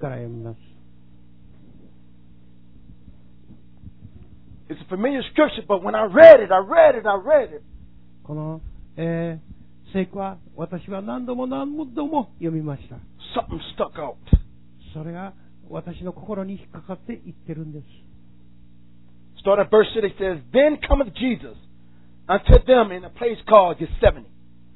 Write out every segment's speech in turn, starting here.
から読みます。 It's a familiar scripture, but when I read it, I read it. この、聖句は私は何度も読みました。 Something stuck out. それが私の心に引っかかっていってるんです。 Start at verse 6, it says, Then cometh Jesus unto them in a place called Gethsemane,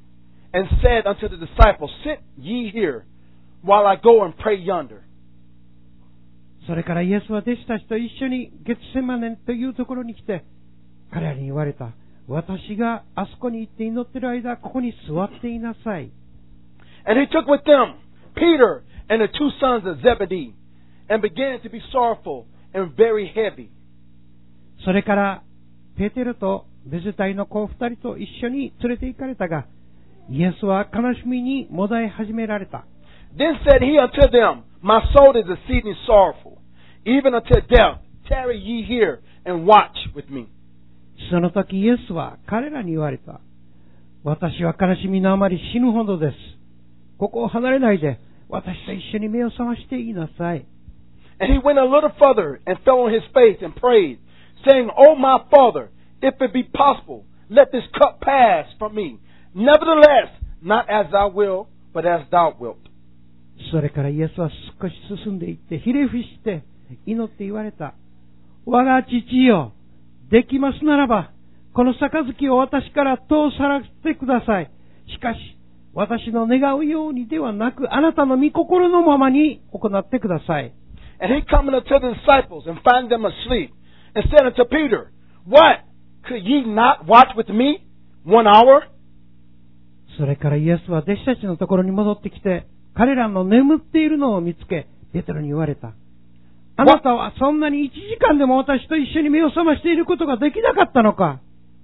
and said unto the disciples, Sit ye here, while I go and pray yonder. それからイエスは弟子たちと一緒にゲツセマネというところに来て、彼らに言われた。私があそこに行って祈っている間、ここに座っていなさい。 And he took with them Peter and the two sons of Zebedee, and began to be sorrowful and very heavy. それからペテロとベゼタイの子二人と一緒に連れて行かれたが、イエスは悲しみにもだえ始められた。 Then said he unto them, My soul is exceeding sorrowful, even unto death. Tarry ye here and watch with me. その時イエスは彼らに言われた。私は悲しみのあまり死ぬほどです。ここを離れないで、私と一緒に目を覚ましていなさい。 And he went a little further and fell on his face and prayed, saying, O my Father, if it be possible, let this cup pass from me. Nevertheless, not as I will, but as thou wilt. それからイエスは少し進んでいってひれ伏して祈って言われた。我が父よ、できますならばこの杯を私から通さらせてください。しかし私の願うようにではなく、あなたの御心のままに行ってください。 And he coming unto the disciples and find them asleep, and said unto Peter, What? Could ye not watch with me 1 hour? それからイエスは弟子たちのところに戻ってきて、彼らの眠っているのを見つけ、ペテロに言われた。あなたはそんなに1時間でも私と一緒に目を覚ましていることができなかったのか。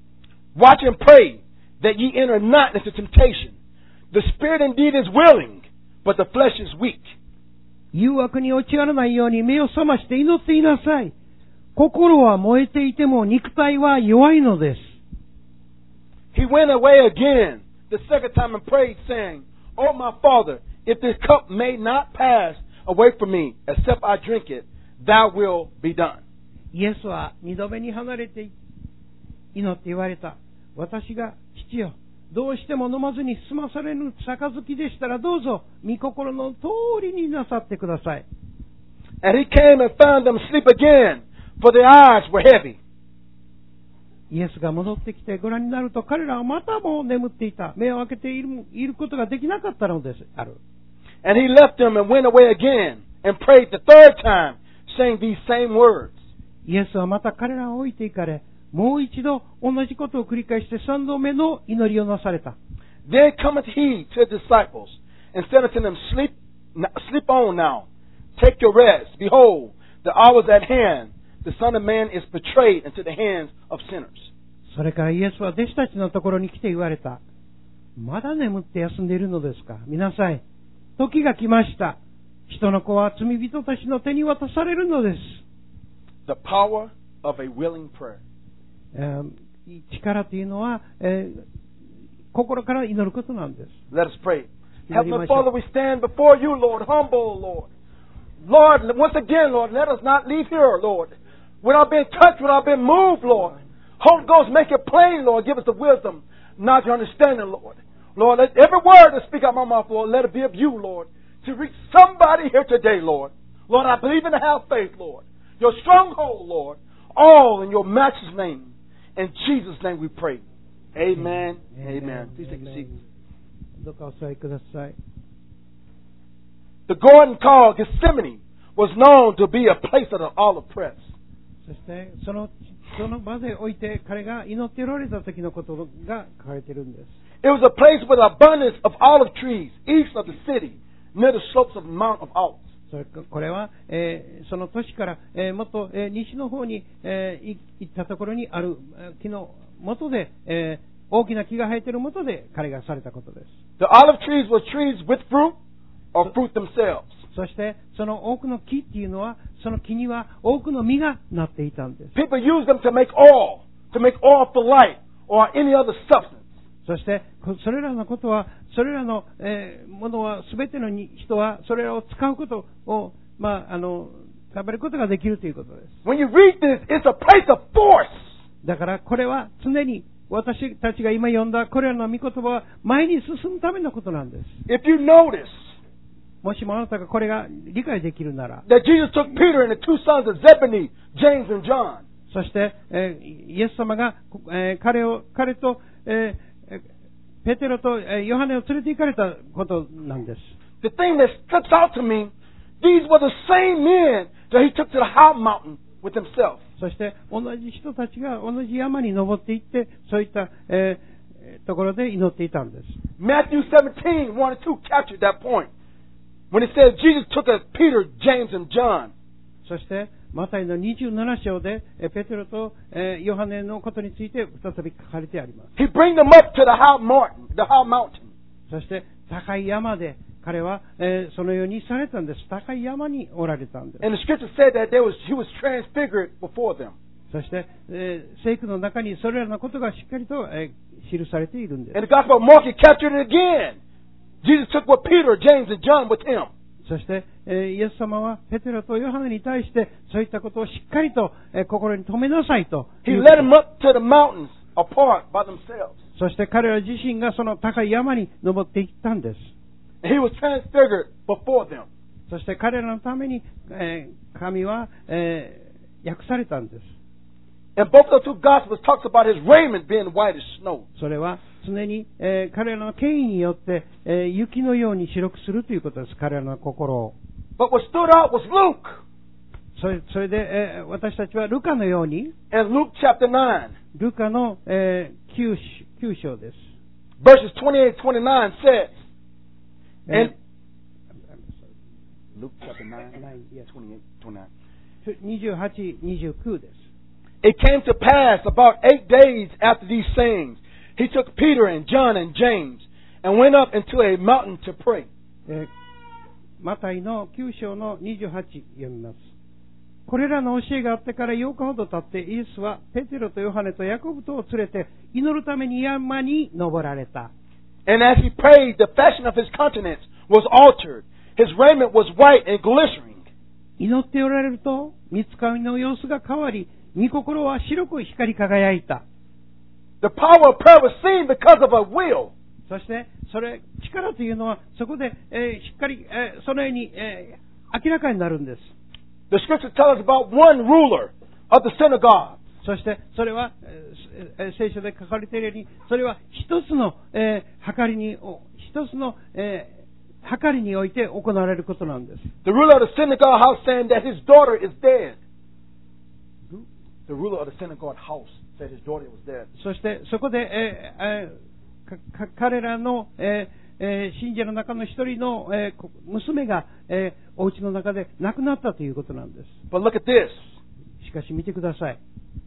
Watch and pray that ye enter not into temptation. The spirit indeed is willing, but the flesh is weak. 誘惑に陥らないように目を覚まして祈っていなさい。心は燃えていても肉体は弱いのです。 He went away again the second time and prayed, saying, O my Father, if this cup may not pass away from me, except I drink it, thy will be done. イエスは二度目に離れて祈って言われた。私が父よ、どうしても飲まずに済まされぬ杯でしたらどうぞ御心の通りになさってください。 And he came and found them asleep again, for their eyes were heavy. イエスが戻ってきてご覧になると彼らはまたも眠っていた。目を開けていることができなかったのです。 And he left them and went away again and prayed the third time, saying these same words. イエスはまた彼らを置いていかれ、もう一度同じことを繰り返して3度目の祈りをなされた。 Then cometh he to the disciples and said unto them, Sleep on now, take your rest. Behold, the hour is at hand. The Son of Man is betrayed into the hands of sinners. それからイエスは弟子たちのところに来て言われた。まだ眠って休んでいるのですか。見なさい。時が来ました。人の子は罪人たちの手に渡されるのです。 The power of a willing prayer. 力というのは、心から祈ることなんです。 Let us pray. Heavenly Father, we stand before you, Lord, humble, Lord. Lord, once again, Lord, let us not leave here, Lord, without being touched, without being moved, Lord. Holy Ghost, make it plain, Lord. Give us the wisdom, knowledge, and understanding, Lord. Lord, let every word that speak out of my mouth, Lord, let it be of you, Lord, to reach somebody here today, Lord. Lord, I believe in and have faith, Lord. Your stronghold, Lord, all in your matchless name. In Jesus' name we pray. Amen. Amen. Please take a seat. どうかお座りください。 The garden called Gethsemane was known to be a place of the olive press. そしてその場でおいて彼が祈っておられた時のことが書かれているんです。 It was a place with abundance of olive trees east of the city, near the slopes of the Mount of Olives. これは、その都市から、もっと、西の方に、行ったところにある木の元で、大きな木が生えている元で彼がされたことです。 The olive trees were trees with fruit or fruit themselves. そしてその多くの木っていうのはその木には多くの実がなっていたんです。 People use them to make oil for light or any other substance. そしてそれらのことはそれらのものは全ての人はそれらを使うことを食べることができるということです。 When you read this, it's a place of force. だからこれは常に私たちが今読んだこれらの御言葉は前に進むためのことなんです。 If you notice, もしもあなたがこれが理解できるなら、 that Jesus took Peter and the two sons of Zebedee, James and John. そして、イエス様が、彼と、ペテロと、ヨハネを連れて行かれたことなんです。 The thing that sticks out to me, these were the same men that he took to the high mountain with himself. そして同じ人たちが同じ山に登っていってそういった、ところで祈っていたんです。 Matthew 17, 1 and 2 captured that point. When it says Jesus took as Peter, James, and John. そしてマタイの27章でペテロとヨハネのことについて再び書かれてあります。 He brings them up to the high mountain. そして高い山で彼は、そのようにされたんです。高い山におられたんです。 And the scripture said that he was transfigured before them. そして、聖句の中にそれらのことがしっかりと、記されているんです。 And the Gospel of Mark captured it again. Jesus took what Peter, James, and John with him. そして、イエス様はペテロとヨハネに対してそういったことをしっかりと、心に留めなさいと。 He led them up to the mountains apart by themselves. そして彼ら自身がその高い山に登っていったんです。 He was transfigured before them. そして彼らのために、神は、訳されたんです。 And both of the two Gospels talks about his raiment being white as snow. それは常に、彼らの権威によって、雪のように白くするということです。彼らの心を。 But what stood out was Luke. それで、私たちはルカのように、 And Luke chapter 9. ルカの、9章です。 Verses 28, 29 says, and Luke chapter 9, 28, 29. 28、29です。 It came to pass about 8 days after these sayings, he took Peter and John and James and went up into a mountain to pray. マタイの9章の28読みます。これらの教えがあってから8日ほど経ってイエスはペテロとヨハネとヤコブとを連れて祈るために山に登られた。 And as he prayed, the fashion of his countenance was altered. His raiment was white and glittering. 祈っておられると、御使いの様子が変わり、御心は白く光り輝いた。 The power of prayer was seen because of a will. そして、力というのは、そこで、しっかり、そのように、明らかになるんです。 The scripture tells us about one ruler of the synagogue. そして、それは、聖書で書かれているように、それは一つの、計りにおいて行われることなんです。 The ruler of the synagogue house saying that his daughter is dead. The ruler of the synagogue house said his daughter was dead. そして、そこで、彼らの、信者の中の一人の、娘が、お家の中で亡くなったということなんです。 But look at this. しかし見てください。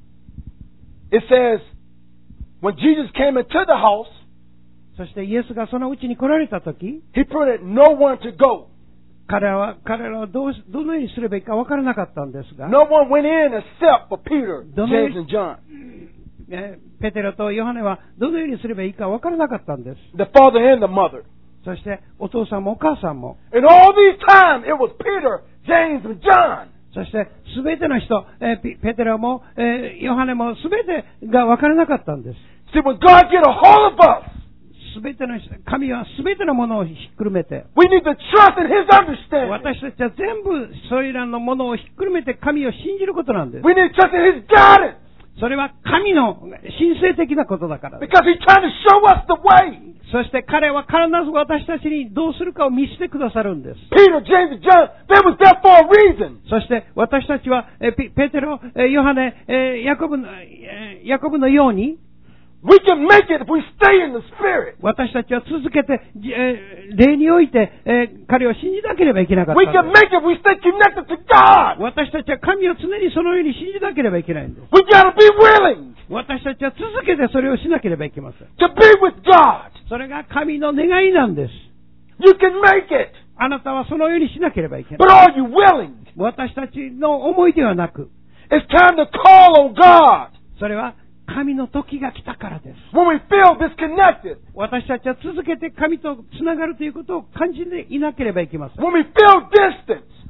It says, when Jesus came into the house, そしてイエスがそのうちに来られたとき、 he permitted no one to go. 彼らはどのようにすればいいか分からなかったんですが、 No one went in except for Peter, James, and John. ペテロとヨハネはどのようにすればいいか分からなかったんです。 The father and the mother. そしてお父さんもお母さんも。 And all these times it was Peter, James, and John. そしてすべての人、ペテロも、ヨハネもすべてが分からなかったんです。 See, when God get a hold of us, すべての人、神はすべてのものをひっくるめて、 we need to trust in His understanding. 私たちは全部それらのものをひっくるめて神を信じることなんです。 We need to trust in His guidance. それは神の神聖的なことだからです。 Because He's trying to show us the way. そして彼は必ず私たちにどうするかを見せてくださるんです。 Peter, James, and John, they was there for a reason. そして私たちはペテロ、ヨハネ、ヤコブのように、 We can make it if we stay in the Spirit. 私たちは続けて、霊において、彼を信じなければいけなかった。 We can make it if we stay connected to God. 私たちは神を常にそのように信じなければいけないんです。 We gotta be willing 私たちは続けてそれをしなければいけません。 to be with God. それが神の願いなんです。 You can make it. あなたはそのようにしなければいけない。 But are you willing? 私たちの思いではなく、 It's time to call on God. それは神の時が来たからです。 When we feel disconnected. 私たちは続けて神とつながるということを感じていなければいけません。 When we feel distance.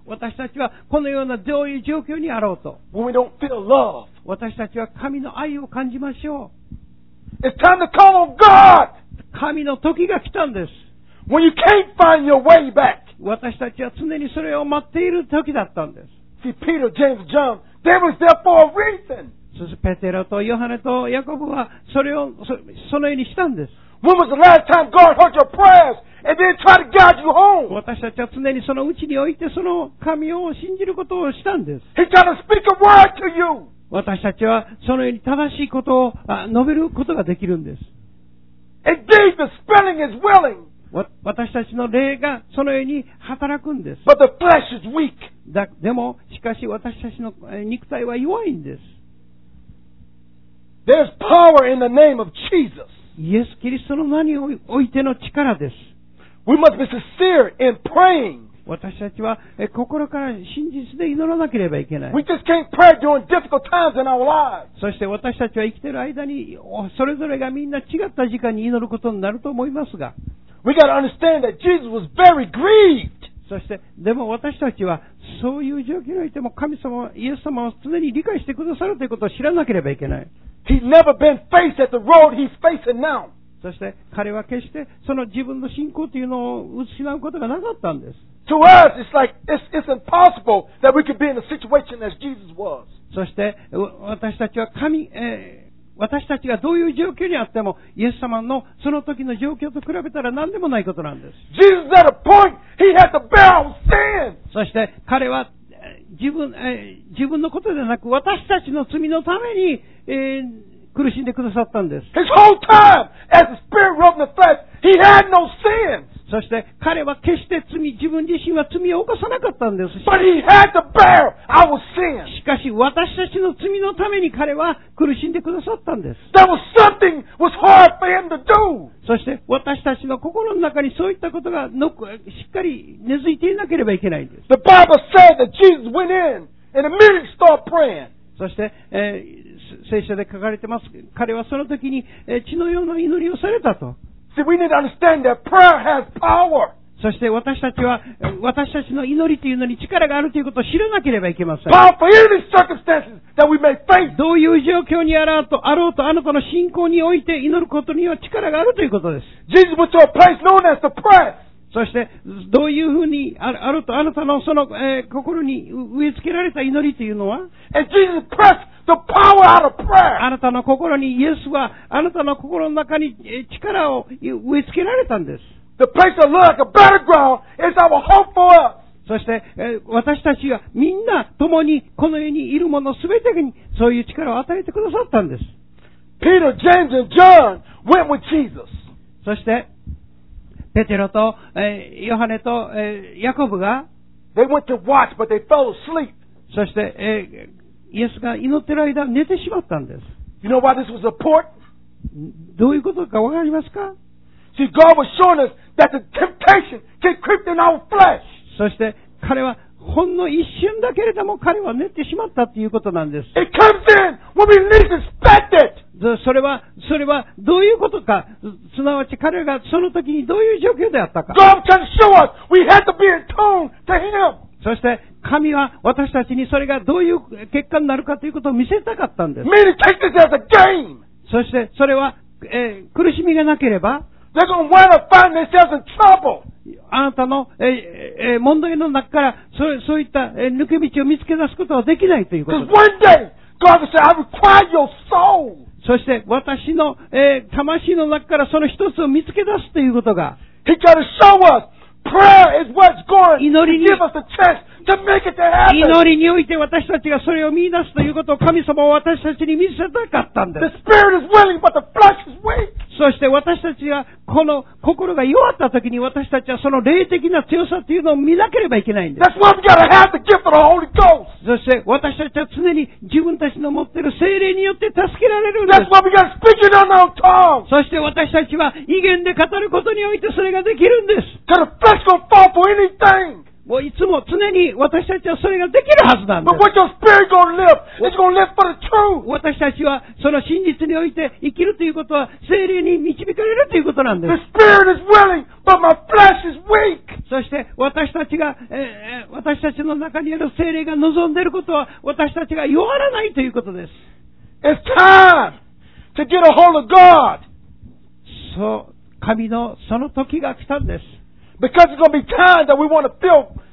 私たちはこのようなどういう状況にあろうと、 when we don't feel love, 私たちは神の愛を感じましょう。 it's time to call on God 神の時が来たんです。 when you can't find your way back. 私たちは常にそれを待っている時だったんです。 See, Peter, James, John, they was there for a reason. そしてペテロとヨハネとヤコブはそれをそのようにしたんです。 When was the last time God heard your prayers and then tried to guide you home? 私たちは常にそのうちにおいてその神を信じることをしたんです。 He tried to speak a word to you. 私たちはそのように正しいことを述べることができるんです。 Indeed, the spirit is willing, 私たちの霊がそのように働くんです。 but the flesh is weak. でも、しかし私たちの肉体は弱いんです。 There's power in the name of Jesus. イエス・キリストの名においての力です。 We must be sincere in praying. 私たちは心から真実で祈らなければいけない。 We just can't pray during difficult times in our lives. そして私たちは生きている間にそれぞれがみんな違った時間に祈ることになると思いますが、 We got to understand that Jesus was very grieved. そしてでも私たちはそういう状況においても神様、イエス様を常に理解してくださるということを知らなければいけない。 He's never been faced at the road he's facing now. そして彼は決してその自分の信仰というのを失うことがなかったんです。 To us, it's like it's impossible that we could be in a situation as Jesus was. そして私たちは私たちがどういう状況にあってもイエス様のその時の状況と比べたら何でもないことなんです。 Jesus at a point, he had to bear our sin. そして彼は自分のことでなく私たちの罪のために、苦しんでくださったんです。 His whole time, as the Spirit wrote in the flesh, he had no sins. そして彼は決して自分自身は罪を犯さなかったんです。 But he had to bear our sins. しかし私たちの罪のために彼は苦しんでくださったんです。 There was something was hard for him to do. そして私たちの心の中にそういったことがしっかり根付いていなければいけないんです。 The Bible said that Jesus went in and immediately started praying. そして、聖書で書かれてます。彼はその時に、血のような祈りをされたと。 See, we need to understand that prayer has power. そして私たちの祈りというのに力があるということを知らなければいけません。 Power for any circumstances that we may face. どういう状況にあろうとあなたの信仰において祈ることには力があるということです。 Jesus went to a place known as the press. そしてどういうふうにあるとあなたのその、心に植え付けられた祈りというのは、 And Jesus pressed the power out of prayer. あなたの心にイエスはあなたの心の中に力を植え付けられたんです。 The place that looks like a battleground is our hope for us. そして、私たちがみんな共にこの世にいるものすべてにそういう力を与えてくださったんです。 Peter, James, and John went with Jesus. そしてペテロと、ヨハネと、ヤコブが They went to watch, but they fell asleep. そして、イエスが祈っている間寝てしまったんです。 You know why this was important? どういうことかわかりますか？ See, God was showing us that the temptation can creep in our flesh. そして彼はほんの一瞬だけれども彼は寝てしまったということなんです。 It comes in when we least expect it. それはどういうことか、すなわち彼がその時にどういう状況であったか。 God was trying to show us we had to be in tune to Him. そして神は私たちにそれがどういう結果になるかということを見せたかったんです。 Many take this as a game. そしてそれは、苦しみがなければ They're going to wind up finding themselves in trouble. あなたの、問題の中からそういった、抜け道を見つけ出すことはできないということで Because す。 one day, God will say, I require your soul. そして私の、魂の中からその一つを見つけ出すということが He tried to show us prayer is what's going to 祈りに give us a chance to make it to heaven. 祈りにおいて私たちがそれを見出すということを神様は私たちに見せたかったんで The す。 spirit is willing, but the flesh is weak. そして私たちがこの心が弱った時に私たちはその霊的な強さというのを見なければいけないんです。 That's why we got to have the gift of the Holy Ghost. そして私たちは常に自分たちの持っている聖霊によって助けられるんです。 That's why we got to speak in unknown tongues. そして私たちは異言で語ることにおいてそれができるんです。 Because the flesh going to fall for anything. もういつも常に私たちはそれができるはずなんで But what your spirit going to live, it's going to live for the す。 truth. 私たちはその真実において生きるということは聖霊に導かれるということなんで The す。 spirit is willing, but my flesh is weak. そして私たちの中にある聖霊が望んでいることは、私たちが弱らないということです。 It's time to get a hold of God. そう、神のその時が来たんです。 Because it's going to be time that we want to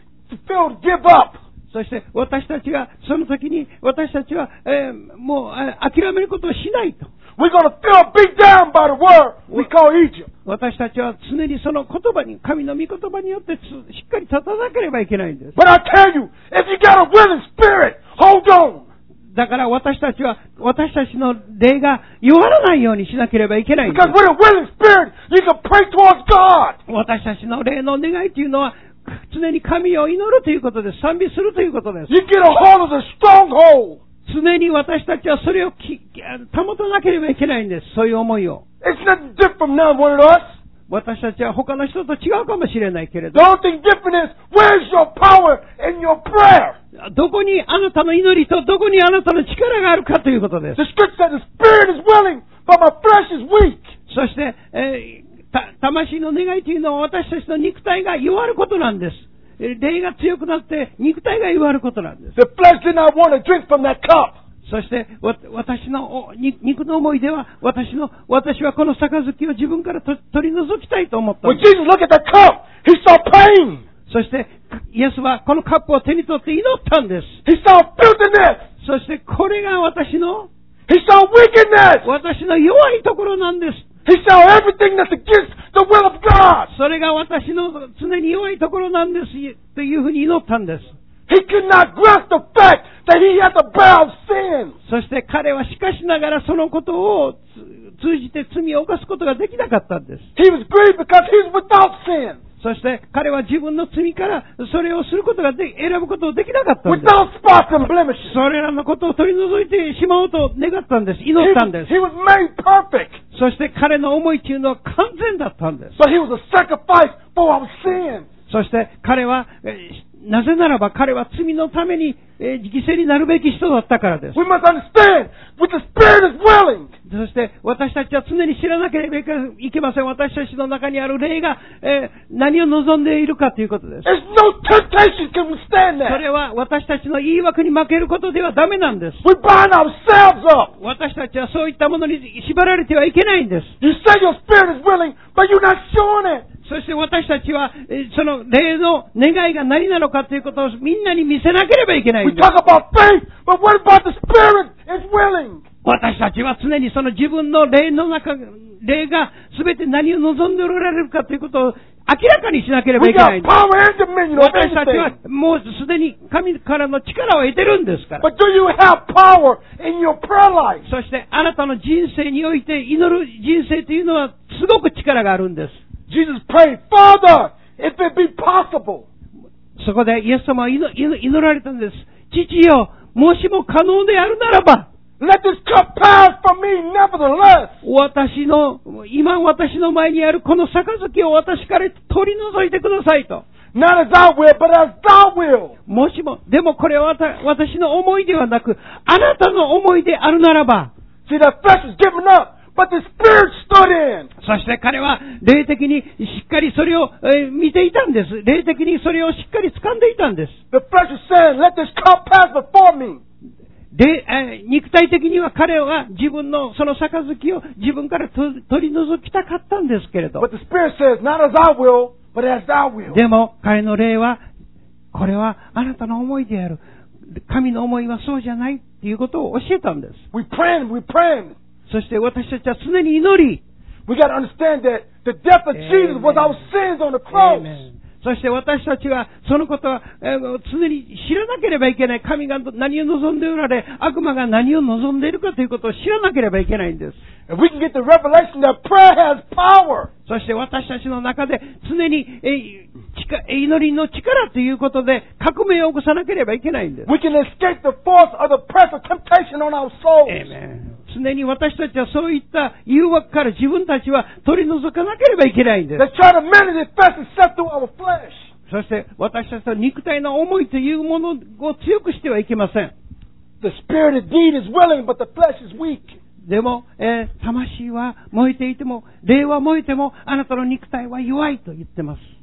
give up. そして私たちがその時に私たちは、もう諦めることをしないと。 We're going to feel beat down by the word we call Egypt. 私たちは常にその言葉に、神の御言葉によってしっかり立たなければいけないんです。 But I tell you, if you got a willing spirit, hold on. だから私たちの霊が弱らないようにしなければいけないんです。 Because with a willing spirit, you can pray towards God. 私たちの霊の願いというのは、常に神を祈るということです。賛美するということです。 You get a hold of the stronghold. 常に私たちはそれを保たなければいけないんです。そういう思いを。 It's not different from now one of us. 私たちは他の人と違うかもしれないけれど。 The only thing different is, where's your power in your prayer? どこにあなたの祈りとどこにあなたの力があるかということです。 The scripture says the spirit is willing, but my flesh is weak. そして、魂の願いというのは私たちの肉体が弱ることなんです。霊が強くなって肉体が弱ることなんです。 The flesh did not want to drink from that cup. そして私の肉の思いでは私はこの杯を自分から取り除きたいと思った。 When Jesus looked at that cup, he saw pain. そしてイエスはこのカップを手に取って祈ったんです。 He saw filthiness. そしてこれが私の He saw wickedness. 私の弱いところなんです。 He saw everything that's against the will of God. それが私の常に弱いところなんですというふうに祈ったんです。 He could not grasp the fact that he had to bear sin. そして彼はしかしながらそのことを通じて罪を犯すことができなかったんです。 He was grieved because he was without sin. そして彼は自分の罪からそれをすることが選ぶことをできなかったんです。 Without spots and blemishes. それらのことを取り除いてしまおうと願ったんです。祈ったんです。 He was made perfect. そして彼の思いというのは完全だったんです。 So he was a sacrifice for our sins. そして彼はなぜならば彼は罪のために犠牲になるべき人だったからです。 We must understand, with the Spirit is willing. そして私たちは常に知らなければいけません。私たちの中にある霊が何を望んでいるかということです。 There's no temptation can withstand そ that. れは私たちの言い訳に負けることではダメなんです。 We bind ourselves up. 私たちはそういったものに縛られてはいけないんです。 You say your spirit is willing, but you're not showing it. そして私たちはその霊の願いが何なのかということをみんなに見せなければいけないん We です。 talk about faith, but what about the Spirit is willing? 私たちは常にその自分の霊が全て何を望んでおられるかということを明らかにしなければ We いけない got んです。 power and dominion of 私たちは everything. もうすでに神からの力を得てるんですから。 But do you have power in your prayer life? そしてあなたの人生において祈る人生というのはすごく力があるんです。 Jesus prayed, Father, if it be possible. そこでイエス様は祈られたんです。父よ、もしも可能であるならば、 Let this cup pass from me, nevertheless. 今私の前にあるこの杯を私から取り除いてくださいと。 Not as I will, but as thou will. もしも、でもこれは私の思いではなく、あなたの思いであるならば。 See, the flesh is giving up, but the Spirit stood in. そして彼は霊的にしっかりそれを見ていたんです。霊的にそれをしっかり掴んでいたんです。 The flesh is saying, let this cup pass before me. 肉体的には彼は自分のその杯を自分から取り除きたかったんですけれど。 But the Spirit says, not as I will, but as thou will. でも彼の霊は、これはあなたの思いである。神の思いはそうじゃないっていうことを教えたんです。 We praying. そして私たちは常に祈り。 We got to understand that the death of Jesus was our sins on the cross. Amen. そして私たちはそのことは常に知らなければいけない。神が何を望んでおられ、悪魔が何を望んでいるかということを知らなければいけないんです。 And we can get the revelation that prayer has power. そして私たちの中で常に祈りの力ということで革命を起こさなければいけないんです。 We can escape the force of the press of temptation on our souls. Amen. 常に私たちはそういった誘惑から自分たちは取り除かなければいけないんです。 Let's try to manage the flesh and set through our flesh. そして私たちは肉体の思いというものを強くしてはいけません。 The spirit indeed is willing, but the flesh is weak. でも、魂は燃えていても、霊は燃えても、あなたの肉体は弱いと言ってます。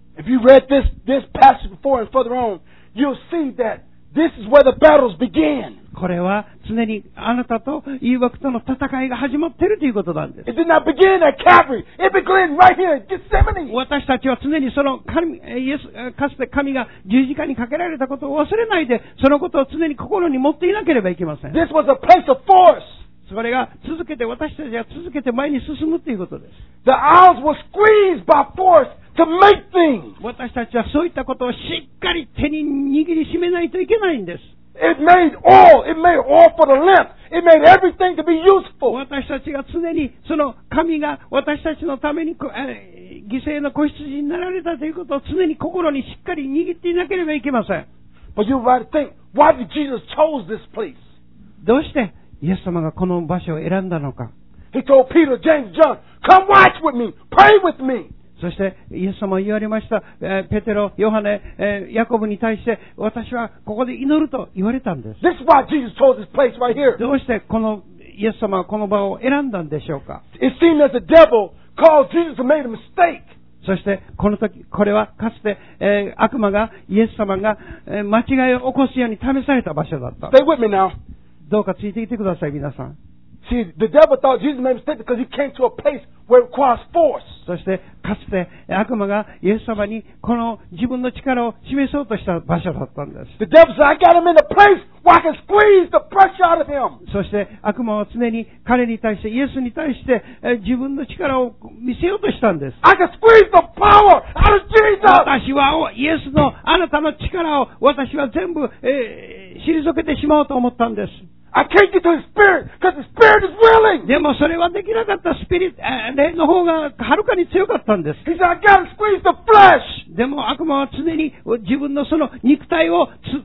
If you read this passage before and further on, you'll see that this is where the battles begin. これは常にあなたと誘惑との戦いが始まっているということなんです。 It did not begin at Calvary. It began right here at Gethsemane. 私たちは常にそのかつて神が十字架にかけられたことを忘れないで、そのことを常に心に持っていなければいけません。 This was a place of force. それが私たちは続けて前に進むということです。 The olives were squeezed by force to make things. 私たちはそういったことをしっかり手に握りしめないといけないんです。 It made oil. It made oil for the lamp. It made everything to be useful. 私たちが常にその神が私たちのために犠牲の子羊になられたということを常に心にしっかり握っていなければいけません。 But you might think, why did Jesus chose this place? どうしてイエス様がこの場所を選んだのか。 He told Peter, James, John, come watch with me, pray with me. そしてイエス様は言われました。ペテロ、ヨハネ、ヤコブに対して私はここで祈ると言われたんです。 This is why Jesus chose this place right here. どうしてこのイエス様はこの場を選んだんでしょうか。 It seemed as the devil caused Jesus to make a mistake. そしてこの時、これはかつて、悪魔がイエス様が、間違いを起こすように試された場所だった。 Stay with me now. どうかついていてください、皆さん。 See, the devil thought Jesus made a mistake because he came to a place where it requires force. そしてかつて悪魔がイエス様にこの自分の力を示そうとした場所だったんです。 The devil said, I got him in a place where I can squeeze the pressure out of him. そして悪魔は常に彼に対して、イエスに対して自分の力を見せようとしたんです。 I can squeeze the power out of Jesus. 私はイエスのあなたの力を私は全部、退けてしまおうと思ったんです。 I can't get to the Spirit because the Spirit is willing. でもそれはできなかった。霊の方がはるかに強かったんです。 He said, I got to squeeze the flesh. でも悪魔は常に自分のその肉体を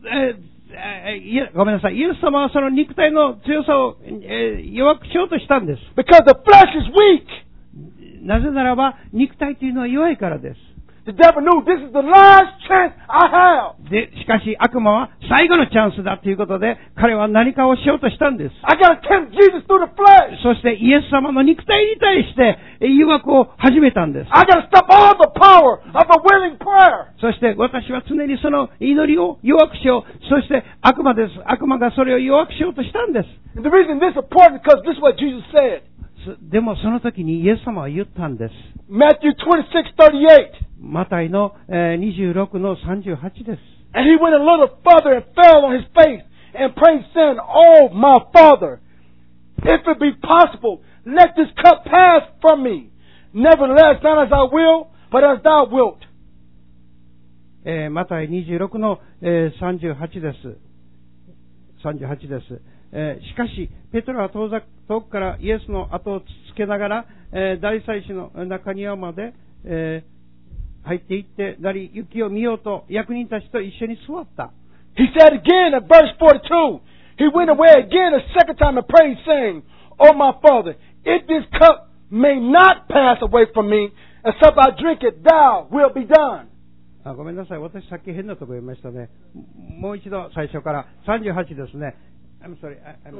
ごめんなさい。イエス様はその肉体の強さを、弱くしようとしたんです。 Because the flesh is weak. なぜならば肉体というのは弱いからです。 The devil knew this is the last chance I have. で、しかし悪魔は最後のチャンスだということで、彼は何かをしようとしたんです。 I got to tempt Jesus through the flesh. そしてイエス様の肉体に対して誘惑を始めたんです。 I got to stop all the power of a willing prayer. そして私は常にその祈りを弱くしよう。そして悪魔です。悪魔がそれを弱くしようとしたんです。 And the reason this is important is because this is what Jesus said. でもその時にイエス様は言ったんです。 Matthew 26:38. マタイの26の38です。 And he went a little further and fell on his face and prayed, saying, Oh, my Father, if it be possible, let this cup pass from me. Nevertheless, not as I will, but as thou wilt. マタイ26の38です。38です。しかし、ペトロは遠くからイエスの後をつけながら、大祭司の中庭まで、入っていってなり、雪を見ようと役人たちと一緒に座った。 He said again at verse 42, he went away again a second time and prayed, saying, Oh my Father, if this cup may not pass away from me, except I drink it, thou will be done. ごめんなさい。私さっき変なとこ言いましたね。もう一度最初から38ですね。I'm sorry. I'm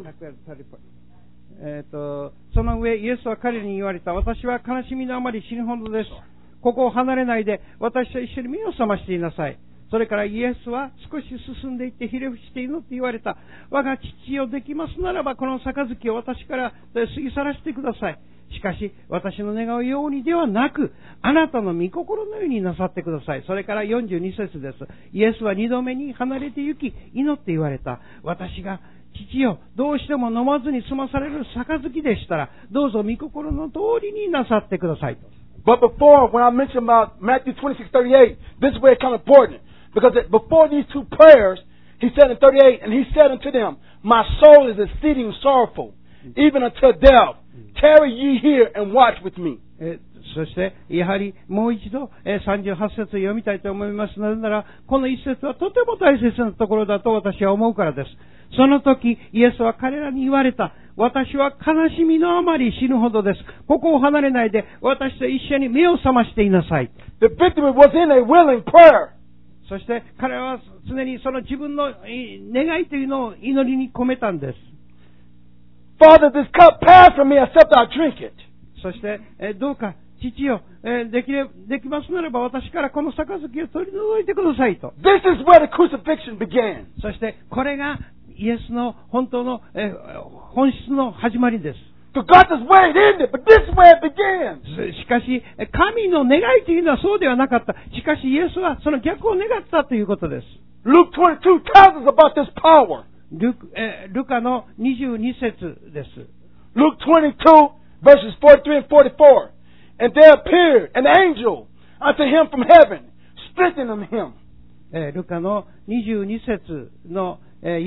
sorry. その上、イエスは彼に言われた。私は悲しみのあまり死ぬほどです。ここを離れないで、私と一緒に目を覚ましていなさい。それからイエスは少し進んでいってひれ伏して祈って言われた。我が父よ、できますならば、この杯を私から過ぎ去らせてください。しかし、私の願うようにではなく、あなたの御心のようになさってください。それから42節です。イエスは2度目に離れて行き、祈って言われた。私が父よ、どうしても飲まずに済まされる杯でしたら、どうぞ御心の通りになさってくださいと。 But before, when I mentioned about Matthew 26:38, this is where it comes important. Because before these two prayers, he said in 38, and he said unto them, My soul is exceeding sorrowful, even unto death. Tarry ye here and watch with me. そして、やはりもう一度38節を読みたいと思います。なぜなら、この一節はとても大切なところだと私は思うからです。その時、イエスは彼らに言われた。私は悲しみのあまり死ぬほどです。ここを離れないで、私と一緒に目を覚ましていなさい。 The victory was in a willing prayer. そして、彼は常にその自分の願いというのを祈りに込めたんです。 Father, this cup pass from me except I drink it. そして、どうか父よ、できますならば私からこの杯を取り除いてくださいと。 This is where the crucifixion began. そしてこれがイエスの本当の、本質の始まりです。 So God's way it ended, but this is where it began. しかし、神の願いというのはそうではなかった。しかしイエスはその逆を願ったということです。 Luke 22 tells us about this power. ルカの22節です。 Luke 22 verses 43 and 44. And there appeared an angel unto him from heaven, strengthening him. ルカの22節の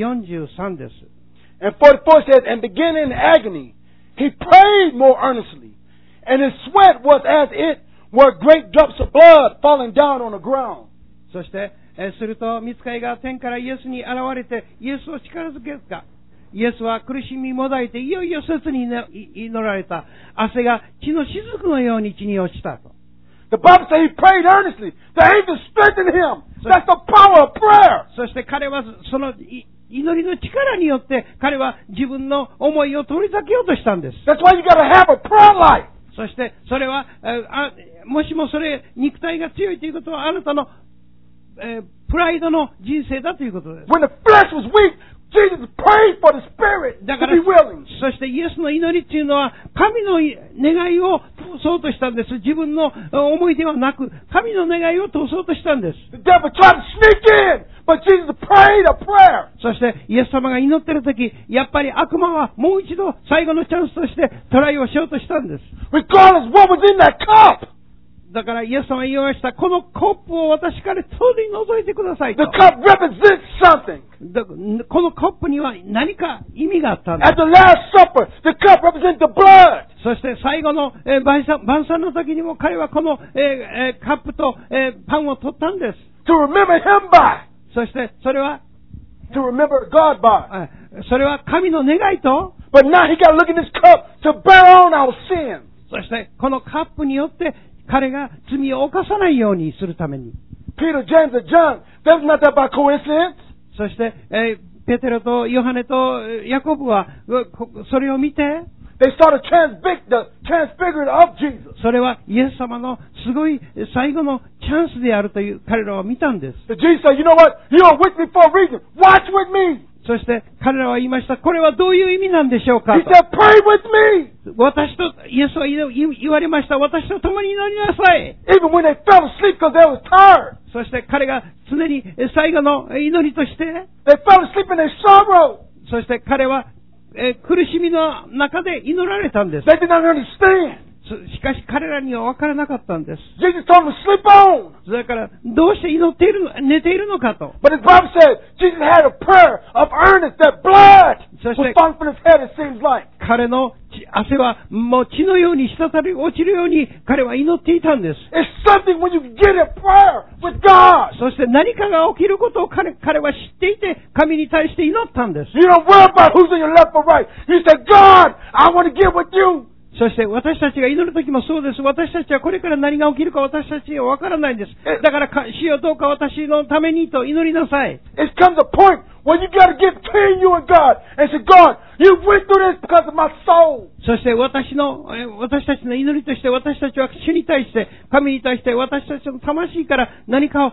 43です。 And 44 says, and beginning in agony, he prayed more earnestly, and his sweat was as it were great drops of blood falling down on the ground. そして、すると、御使いが天からイエスに現れて、イエスを力づけるか。イエスは苦しみもだいて、いよいよ切に祈られた。汗が血の雫のように地に落ちたと。 The Bible says he prayed earnestly. The angel strengthened him. That's the power of prayer. そして彼はその祈りの力によって彼は自分の思いを取り裂けようとしたんです。 That's why you got to have a prayer life. そしてそれはもしもそれ肉体が強いということはあなたの、プライドの人生だということです。 When the flesh was weak, Jesus prayed for the spirit to be willing. そしてイエスの祈りっていうのは神の願いを通そうとしたんです。自分の思いではなく神の願いを通そうとしたんです。 The devil tried to sneak in, but Jesus prayed a prayer. そしてイエス様が祈っているとき、やっぱり悪魔はもう一度最後のチャンスとしてトライをしようとしたんです。 Regardless what was in that cup. だからイエス様は言いました。このコップを私から取り除いてくださいと。 The cup represents something. このコップには何か意味があったんです。 At the Last Supper, the cup represents the blood. そして最後の晩餐の時にも彼はこのカップとパンを取ったんです。 To remember him by. そしてそれは To remember God by. それは神の願いと But now he got to look in this cup to bear on our sins. そしてこのカップによって彼が罪を犯さないようにするために。 Peter, James, and John, that's not that by coincidence. そして、ペテロとヨハネとヤコブはそれを見て、 They saw the transfigured of Jesus. それはイエス様のすごい最後のチャンスであるという彼らは見たんです。 So Jesus said, you know what? You are with me for a reason. Watch with me. そして彼らは言いました。これはどういう意味なんでしょうか He said, pray with me. 私と、イエスは言われました。私と共に祈りなさい。 Even when they fell asleep because they was tired. そして彼が常に最後の祈りとして、 They fell asleep in their sorrow. そして彼は、苦しみの中で祈られたんです。 They did not understand. しかし彼らには分からなかったんです。 Jesus told them to sleep on. だからどうして寝ているのかと。 But the Bible said Jesus had a prayer of earnest that blood was falling from his head, it seems like. 彼の汗はもう血のように滴り落ちるように彼は祈っていたんです。 It's something when you get in prayer with God. そして何かが起きることを彼は知っていて神に対して祈ったんです。 You don't worry about who's on your left or right. You say, God, I want to get with you. そして私たちが祈るときもそうです。私たちはこれから何が起きるか私たちには分からないんです。だから主よどうか私のためにと祈りなさい。 It comes a point where you got to get between you and God and say, God, you went through this because of my soul. そして私たちの祈りとして私たちは主に対して神に対して私たちの魂から何かを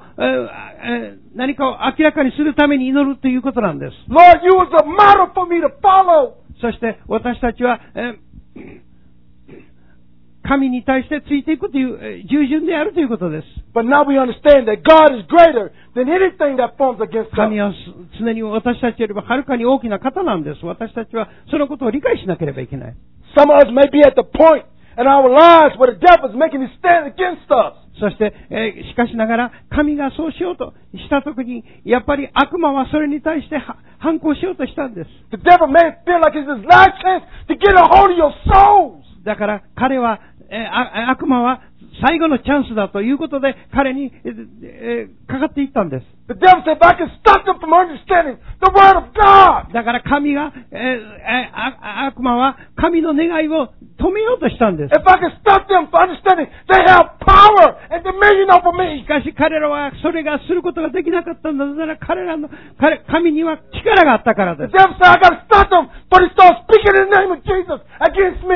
明らかにするために祈るということなんです。 Lord, you was a model for me to follow. そして私たちは神に対してついていくという従順であるということです。 But now we understand that God is greater than anything that forms against us. 神は常に私たちよりもはるかに大きな方なんです。私たちはそのことを理解しなければいけない。 Some of us may be at the point in our lives where the devil is making his stand against us. そして、しかしながら神がそうしようとしたときにやっぱり悪魔はそれに対して反抗しようとしたんです。 The devil may feel like it's his last chance to get a hold of your souls. だから彼は悪魔は最後のチャンスだということで彼にかかっていったんです。 The devil said, if I can stop them from understanding the word of God. だから神が、悪魔は神の願いを止めようとしたんです。 If I can stop them from understanding, they have power and dominion over me. しかし彼らはそれがすることができなかったのなら神には力があったからです。 The devil said, I got to stop them, but he started speaking in the name of Jesus against me.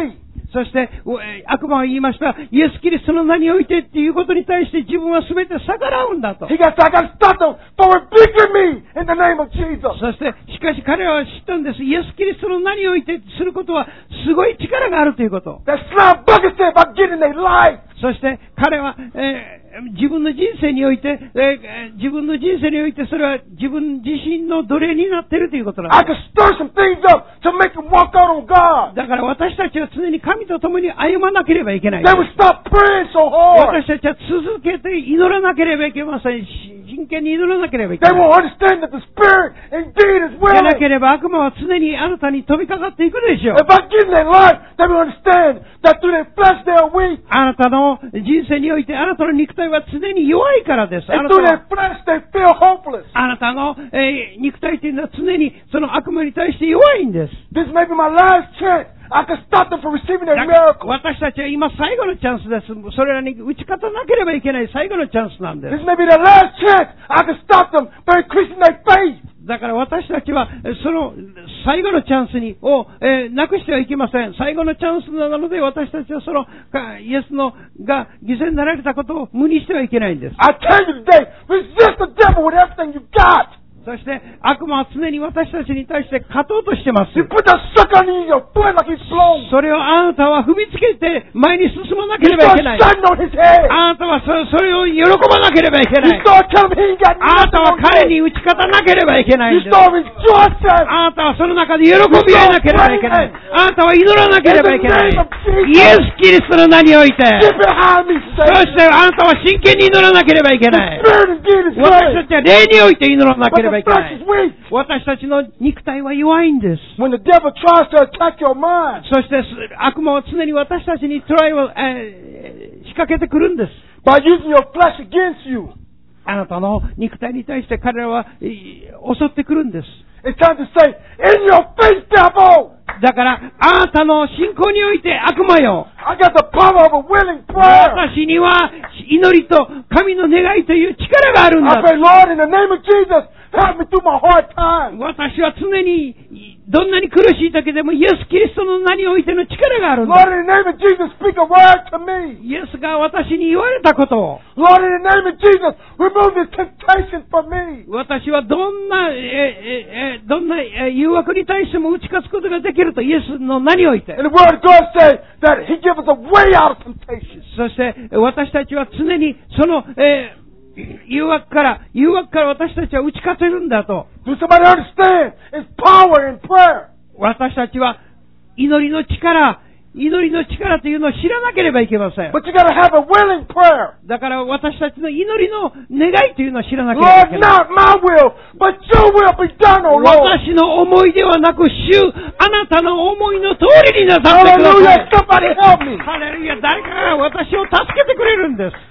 そして、悪魔は言いました。イエス・キリストの名においてっていうことに対して自分は全て逆らうんだと。 He got I got to stop them for rebuking me in the name of Jesus. そして、しかし彼は知ったんです。イエス・キリストの名においてすることはすごい力があるということ。 That slime bucket said about getting their life. そして彼は、自分の人生において、それは自分自身の奴隷になっているということなんです。 I could stir some things up to make them walk out on God. だから私たちは常に神と共に歩まなければいけない。 They would stop praying so hard. 私たちは続けて祈らなければいけません。真剣に祈らなければいけ They ない。 won't understand that the Spirit indeed is でな willing. ければ悪魔は常にあなたに飛びかかっていくでしょう。 If I give them their life, they will understand that through their flesh they are weak. あなたの人生においてあなたの肉体は常に弱いからです。あ And なた through は their flesh they feel hopeless. あなたの、肉体というのは常にその悪魔に対して弱いんです。 This may be my last chance. I can stop them from receiving their だから miracle. 私たちは今最後のチャンスです。それらに打ち勝たなければいけない最後のチャンスなんです。 This may be their last chance. I can stop them from increasing their faith. だから私たちはその最後のチャンスを、なくしてはいけません。最後のチャンスなので私たちはそのイエスのが犠牲になられたことを無にしてはいけないんです。 I tell you today, resist the devil with everything you got. そして悪魔は常に私たちに対して勝とうとしてます。 You put that sucker in your foot like he's blown. それをあなたは踏みつけて前に進まなけ You ればい start けない。 shutting on his head. あなたはそれを喜ばなければいけな You い。 start telling him he ain't got あなた nothing は on 彼 you. に打ち勝たなければいけないん You です。 start rejoicing. あなたはその中で喜び合いなければいけない。あなたは祈らなければいけない。イエス・キリストの名において。 Get behind me, そし Satan. てあなたは真剣に祈らなければいけない The。Spirit indeed is 私 willing, たちは霊において祈らな but ければ the いけな flesh い is。weak. 私たちの肉体は弱いんです。 When the devil tries to attack your mind そして悪魔は常に私たちにトライを、仕掛けてくるんです。 by using your flesh against you, あなたの肉体に対して彼らは襲ってくるんです。 it's time to say, in your face, devil! だからあなたの信仰において悪魔よ、 I got the power of a willing prayer. 私には祈りと神の願いという力があるん I だ。 pray, Lord, in the name of Jesus, help me through my hard time. 私は常にどんなに苦しい時でもイエス・キリストの名においての力があるん Lord, だ。 in the name of Jesus, speak a word to me. イエスが私に言われたことを、 Lord, in the name of Jesus, remove this temptation from me. 私はどんな誘惑に対しても打ち勝つことができるとイエスの名において。 And the word of God says that He gives us a way out of temptation. そして私たちは常にその、誘惑から私たちは打ち勝てるんだと。 Do somebody understand? It's power in prayer. 私たちは祈りの力というのを知らなければいけません。 But you gotta have a willing prayer. だから私たちの祈りの願いというのを知らなければい Lord, けない。 not my will, but your will be done, O Lord. 私の思いではなく、主、あなたの思いの通りになさってくださ Hallelujah. い。 Somebody help me. ハレルヤ、誰かが私を助けてくれるんです。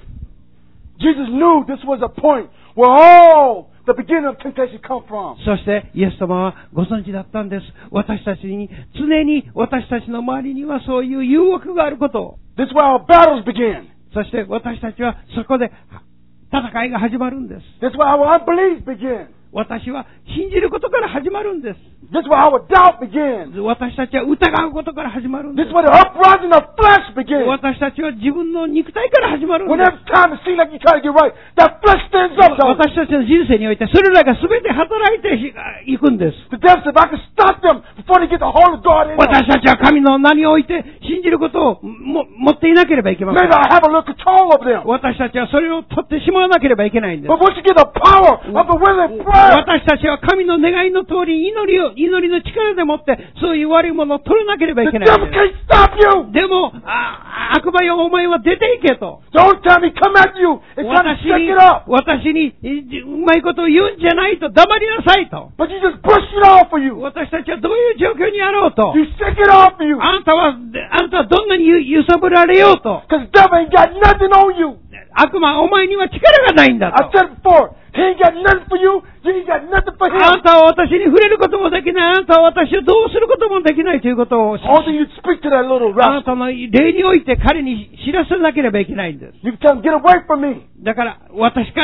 Jesus knew this was a point where all the beginning of temptation come from. そしてイエス様はご存知だったんです。私たちに、常に私たちの周りにはそういう誘惑があることを。 This is where our battles begin. そして私たちはそこで戦いが始まるんです。 This is where our unbelief begins. 私は信じることから始まるんです。 This is where our doubt begins. 私たちは疑うことから始まるんで This す is。where the uprising of flesh begins. 私たちは自分の肉体から始まるん When です。 every time it seems like you try to get right, that flesh stands up. Though. 私たちの人生においてそれらが全て働いていくんです。 The devil said, if I could stop them before they get the Holy God in them, 私たちは神の名において信じることを持っていなければいけません maybe。I have a little control over them. 私たちはそれを取ってしまわなければいけないんです。 But once you get the power of the willing prayer, 私たちは神の願いの通り祈りの力でもってそういう悪いものを取らなければい the けないん devil です can't stop you. でも悪魔よ、お前は出ていけと。 The only time he come at you is trying to shake it up. 私にうまいことを言うんじゃないと、黙りなさいと。 But you just brush it off for you. 私たちはどういう状況にあろうと。 You shake it off for you. あなたはどんなに揺さぶられようと。 Because the devil ain't got nothing on you. 悪魔、お前には力がないんだ I と。 said it before. He ain't got nothing for you. You ain't got nothing for あな him. たは私に触れることもできない。あなたは私をどうすることもできないということを、 Only you speak to that little あな rascal. たの霊において彼に知らせなければいけないんです。 You can tell him, get away from me. だから、私から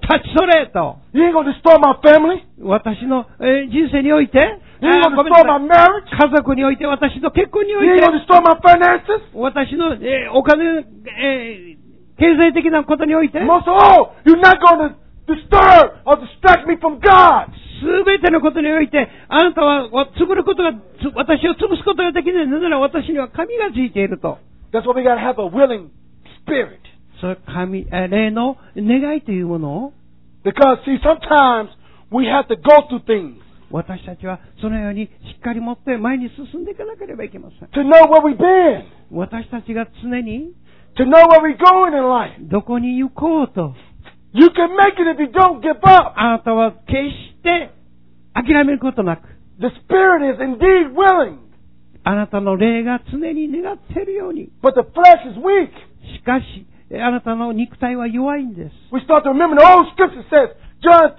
立ち去れと。 You ain't going to destroy my family. 私の、人生において、 You ain't going to destroy my marriage. 家族において、私の結婚におい You ain't て、 going to destroy my finances. 私の、お金、経済的なことにおいて、 Most of all, you're not going to disturb or distract me from God. すべてのことにおいて、あなたは潰ることが、私を潰すことができない。なぜなら私には神がついていると。 That's why we got to have a willing spirit. それ霊の願いというものを、 Because, see, sometimes we have to go through things 私たちはそのようにしっかり持って前に進んでいかなければいけません。 to know where we've been, 私たちが常に to know where we're going in life. どこに行こうと、 You can make it if you don't give up. あなたは決して諦めることなく、 The spirit is indeed willing, あなたの霊が常に願っているように。 but the flesh is weak. しかし、あなたの肉体は弱いんです。 We start to remember the old scripture says, John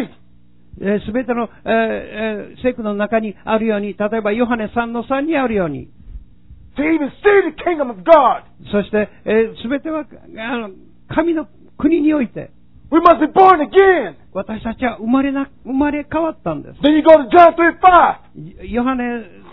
3:3. すべての、聖句の中にあるように、例えばヨハネ 3:3 にあるように、 To even see the kingdom of God, そして、すべては神の国において、 we must be born again. 私たちは生まれ変わったんです。 Then you go to John 3:5. ヨハネ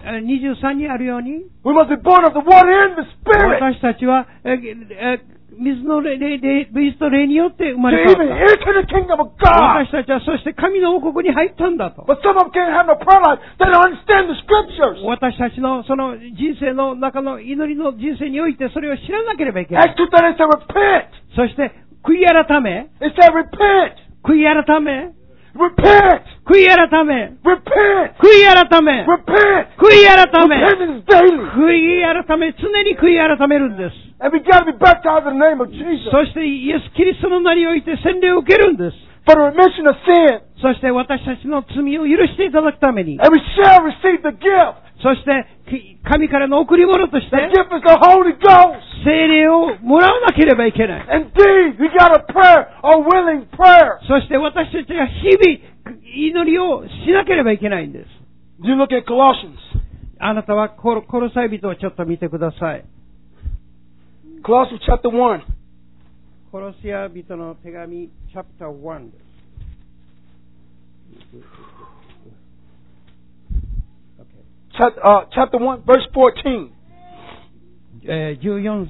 23にあるように、 We must be born of the water and the spirit. 私たちは、水と霊によって生ま To れ変 even わった。 enter the kingdom of God. 私たちはそして神の王国に入ったんだと。 But some of them can't have no prayer life. They don't understand the scriptures. 私たちのその人生の中の祈りの人生においてそれを知らなければいけない。 Acts 2:30 said repent. そして悔い改め、 It said repent. 悔い改め、 Repent. 悔い改め、 Repent. 悔い改め、 Repent. 悔い改め、 Repentance daily. 悔い改め、常に悔い改めるんです。 And we got to be baptized in the name of Jesus そしてイエス・キリストの名において洗礼を受けるんです。 for the remission of sin. そして私たちの罪を許していただくために、 And we shall receive the gift. そして神からの贈り物とし The て gift is the Holy Ghost. 聖霊をもらわなければいけない。 Indeed, we got a prayer, a willing prayer. そして私たちが日々祈りをしなければいけないんです。 You look at Colossians. あなたはコロサイ人をちょっと見てください。 Colossians chapter 1. コロシア人の手紙、チャプター1です。 Chapter 1, verse 14. 14節です。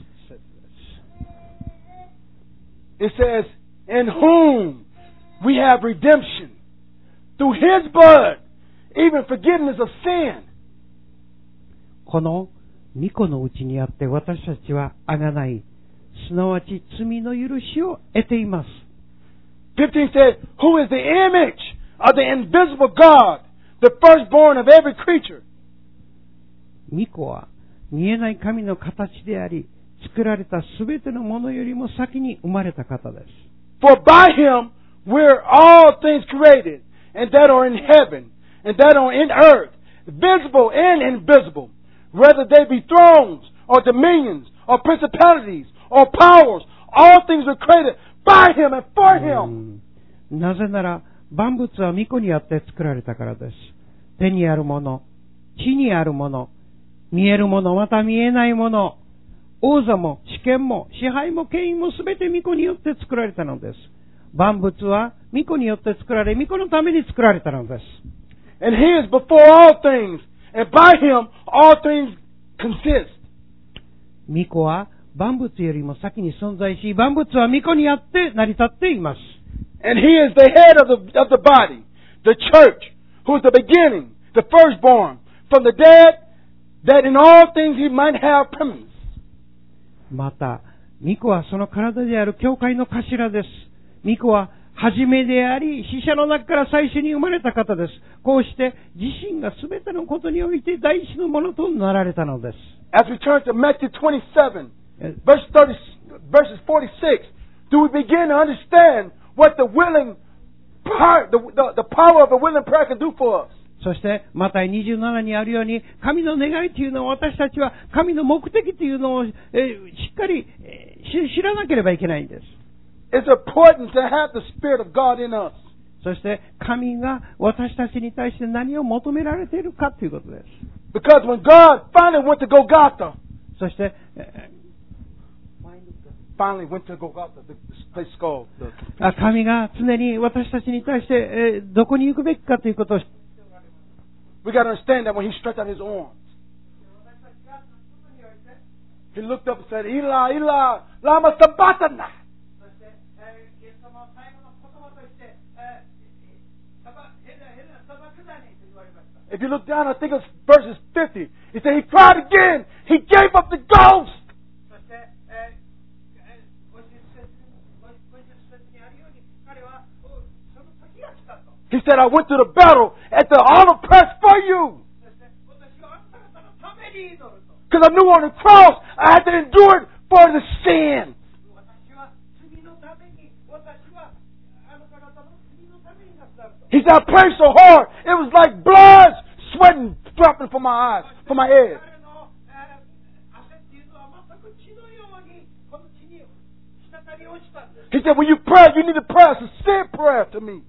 It says, in whom we have redemption through his blood, even forgiveness of sin. この御子のうちにあって私たちは贖い、すなわち罪の許しを得ています。 15 says, who is the image of the invisible God, the firstborn of every creature. 御子は見えない神の形であり、作られたすべてのものよりも先に生まれた方です。 For by him were all things created, and that are in heaven, and that are in earth, visible and invisible, whether they be thrones, or dominions, or principalities, or powers, all things were created by him and for him. なぜなら、万物は御子にあって作られたからです。天にあるもの、地にあるもの、見えるもの、また見えないもの、王座も主権も支配も権威もすべて御子によって作られたのです。万物は御子によって作られ、御子のために作られたのです。 And he is before all things, and by him all things consist. 御子は万物よりも先に存在し、万物は御子にあって成り立っています。 And he is the head of the body, the church, who is the beginning, the firstborn, from the dead, that in all things he might have preeminence. また、御子はその体である教会の頭です。御子は初めであり、死者の中から最初に生まれた方です。こうして自身がすべてのことにおいて第一のものとなられたのです。 As we turn to Matthew 27, verses 46, do we begin to understand what the willing part, the power of a willing prayer can do for us? そして、マタイ27にあるように、神の願いというのを私たちは、神の目的というのを、しっかり、知らなければいけないんです。 It's important to have the Spirit of God in us. そして、神が私たちに対して何を求められているかということです。 Because when God finally went to Golgotha, そして、 finally went to Golgotha, the place called the... 神が常に私たちに対して、どこに行くべきかということを We got to understand that when he stretched out his arms, he looked up and said, Eli, Eli, lama sabachthani. If you look down, I think it's verses 50. He said he cried again. He gave up the ghost. He said, I went to the battle at the olive press for you. Because I knew on the cross I had to endure it for the sin. He said, I prayed so hard, it was like blood sweating dropping from my eyes, from my head. He said, when you pray, you need to pray a sincere prayer to me.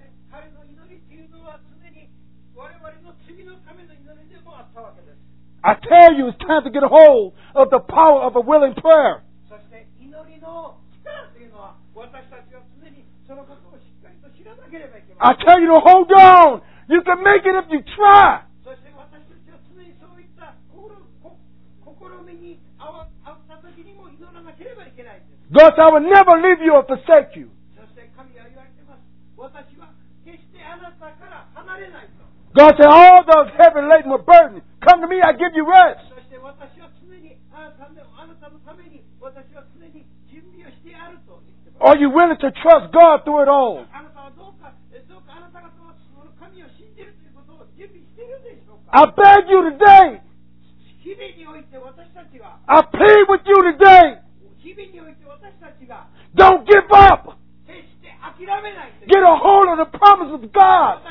I tell you, it's time to get a hold of the power of a willing prayer. I tell you to hold on. You can make it if you try. God said, I will never leave you or forsake you. God said, all those heavy laden with burden, come to me, I give you rest. Are you willing to trust God through it all? I beg you today. I plead with you today. Don't give up. Get a hold of the promise of God.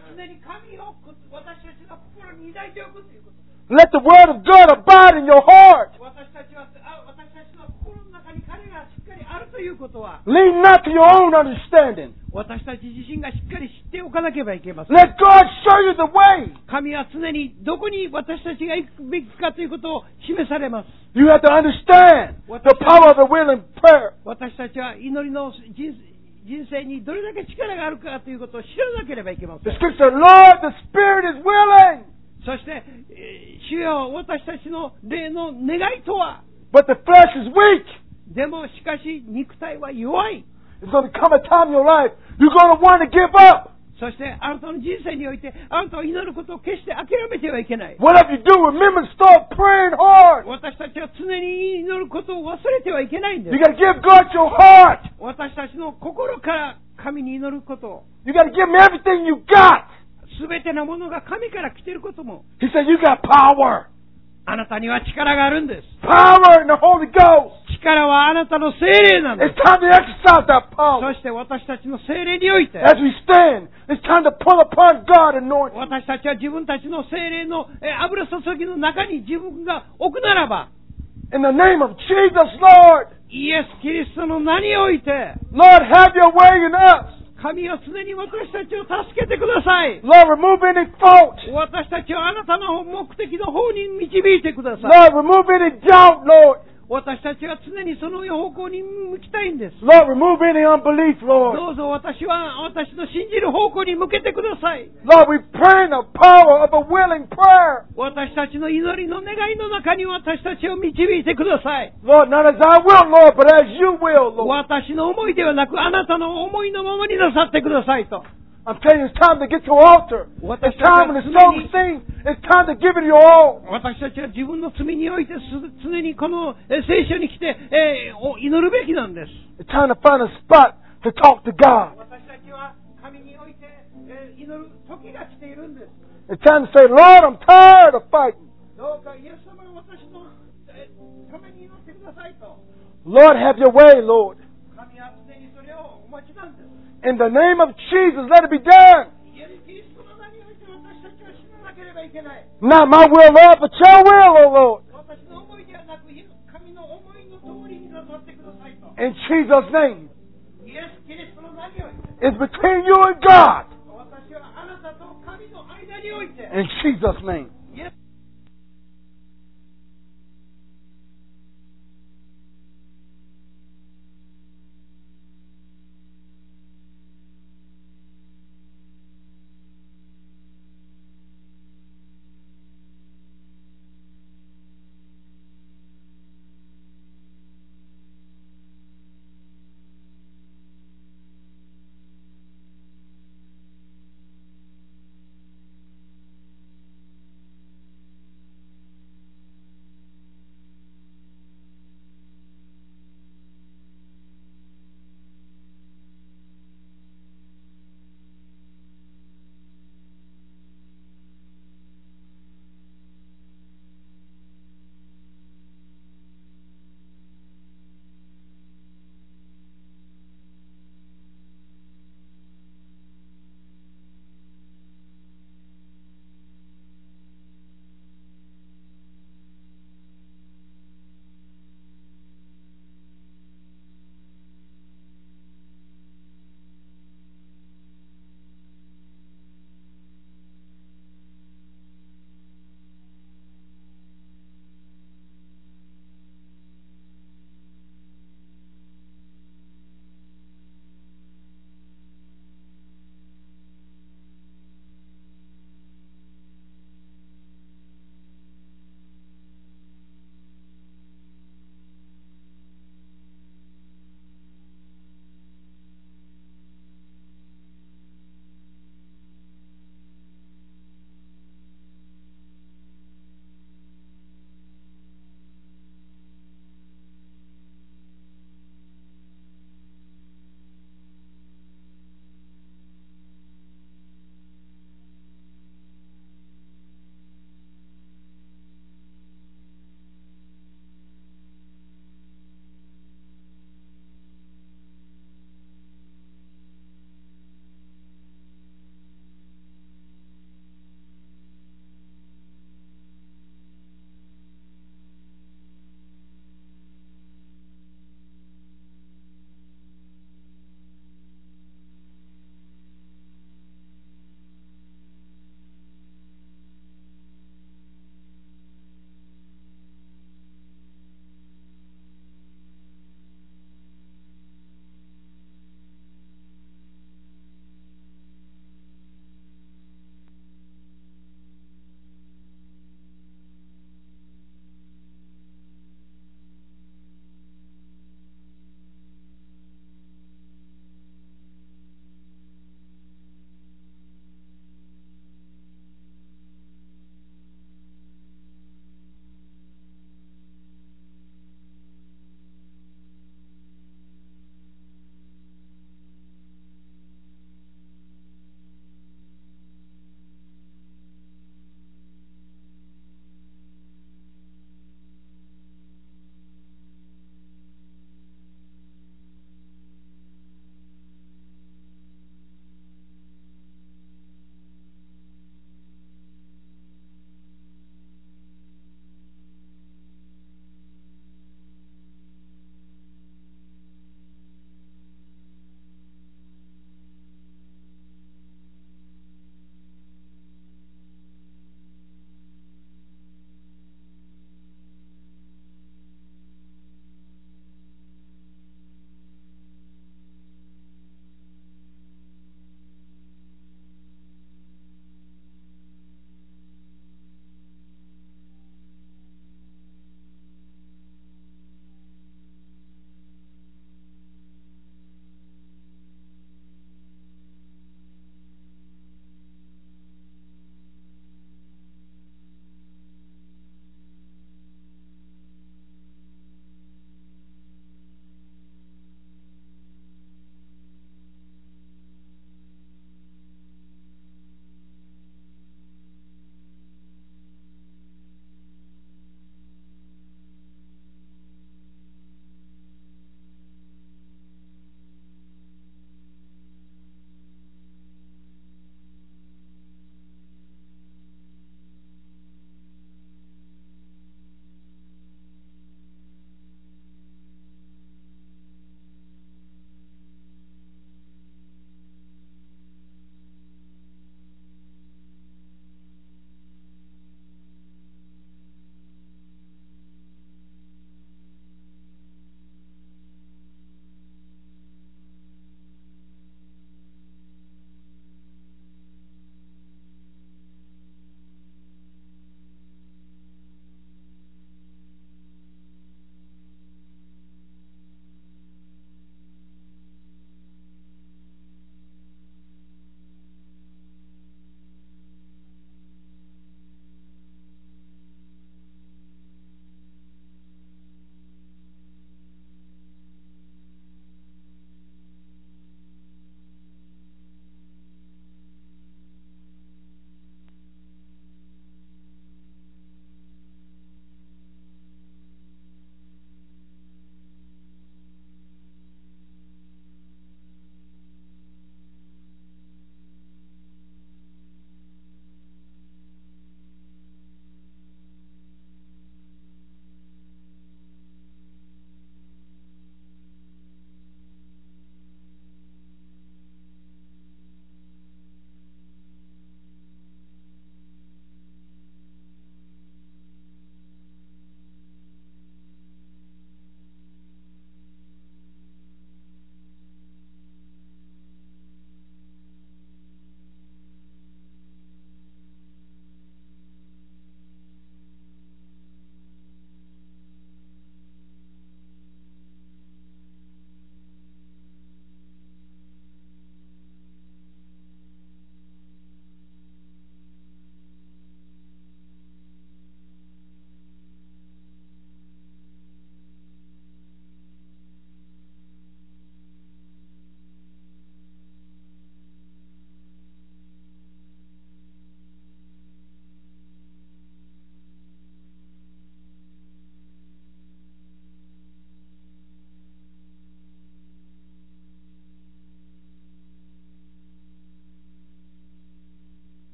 Let the word of God abide in your heart. Lean not to your own understanding. Let God show you the way. You have to understand the power of the will and prayer. The scripture, Lord, the Spirit is willing. そして、主よ、私たちの霊の願いとは But the flesh is weak. でもしかし肉体は弱い。It's going to come a time in your life you're going to want to give up. そしてあなたの人生においてあなたは祈ることを決して諦めてはいけない。Whatever you do, remember to start praying hard. 私たちは常に祈ることを忘れてはいけないんです。You got to give God your heart. 私たちの心から神に祈ること。You got to give Him everything you got. すべてのものが神から来ていることも。He said, you got power. あなたには力があるんです。Power in the Holy Ghost. 力はあなたの聖霊なんです。It's time to exercise that power. そして私たちの聖霊において。As we stand, it's time to pull upon God anointing. 私たちは自分たちの聖霊の油注ぎの中に自分が置くならば。In the name of Jesus, Lord. イエス・キリストの名において。Lord, have your way in us. 神は常に私たちを助けてください。Lord, remove any fault. 私たちをあなたの目的の方に導いてください。Lord, remove any doubt, Lord. 私たちは常にその方向に向きたいんです。Lord, remove any unbelief, Lord. どうぞ私の信じる方向に向けてください。Lord, we pray in the power of a willing prayer. 私たちの祈りの願いの中に私たちを導いてください。Lord, not as I will, Lord, but as you will, Lord. 私の思いではなくあなたの思いのままになさってくださいと。I'm telling you, it's time to get to an altar. It's time when the song sings. It's time to give it your all. 私たちは自分の罪において常にこの聖書に来て祈るべきなんです。It's time to find a spot to talk to God. 私たちは神において祈る時が来ているんです。It's time to say, Lord, I'm tired of fighting. どうかイエス様が私のために祈ってくださいと。Lord, have your way, Lord. 神は常にそれをお待ちなんです。In the name of Jesus, let it be done. Not my will, Lord, but your will, O Lord. In Jesus' name. It's between you and God. In Jesus' name.